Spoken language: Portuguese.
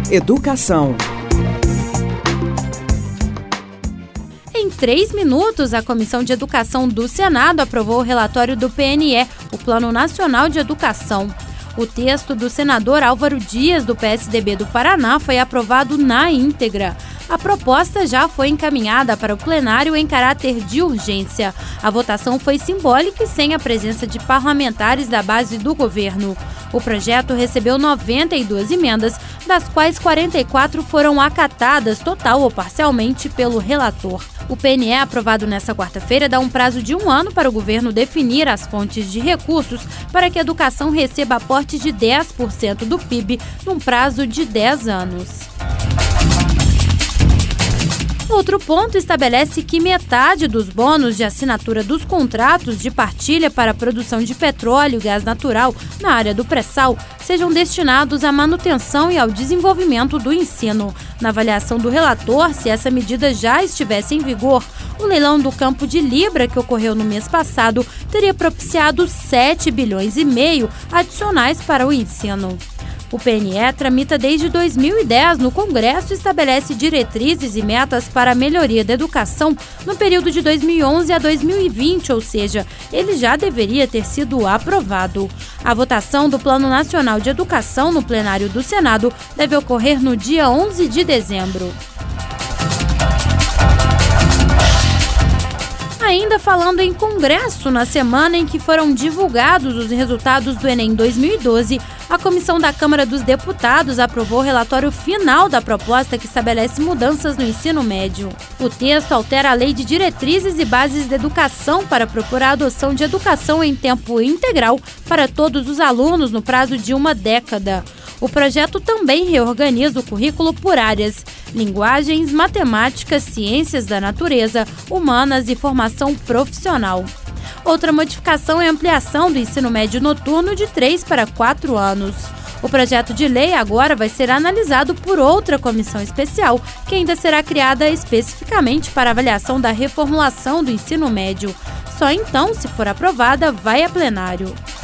Educação. Em 3 minutos, a Comissão de Educação do Senado aprovou o relatório do PNE, o Plano Nacional de Educação. O texto do senador Álvaro Dias, do PSDB do Paraná, foi aprovado na íntegra. A proposta já foi encaminhada para o plenário em caráter de urgência. A votação foi simbólica e sem a presença de parlamentares da base do governo. O projeto recebeu 92 emendas, das quais 44 foram acatadas total ou parcialmente pelo relator. O PNE, aprovado nesta quarta-feira, dá um prazo de 1 ano para o governo definir as fontes de recursos para que a educação receba aporte de 10% do PIB num prazo de 10 anos. Outro ponto estabelece que metade dos bônus de assinatura dos contratos de partilha para a produção de petróleo e gás natural na área do pré-sal sejam destinados à manutenção e ao desenvolvimento do ensino. Na avaliação do relator, se essa medida já estivesse em vigor, o leilão do Campo de Libra, que ocorreu no mês passado, teria propiciado 7,5 bilhões adicionais para o ensino. O PNE tramita desde 2010 no Congresso e estabelece diretrizes e metas para a melhoria da educação no período de 2011 a 2020, ou seja, ele já deveria ter sido aprovado. A votação do Plano Nacional de Educação no plenário do Senado deve ocorrer no dia 11 de dezembro. Ainda falando em Congresso, na semana em que foram divulgados os resultados do Enem 2012, a Comissão da Câmara dos Deputados aprovou o relatório final da proposta que estabelece mudanças no ensino médio. O texto altera a Lei de Diretrizes e Bases da Educação para propor a adoção de educação em tempo integral para todos os alunos no prazo de 1 década. O projeto também reorganiza o currículo por áreas: linguagens, matemática, ciências da natureza, humanas e formação profissional. Outra modificação é a ampliação do ensino médio noturno de 3 para 4 anos. O projeto de lei agora vai ser analisado por outra comissão especial, que ainda será criada especificamente para avaliação da reformulação do ensino médio. Só então, se for aprovada, vai a plenário.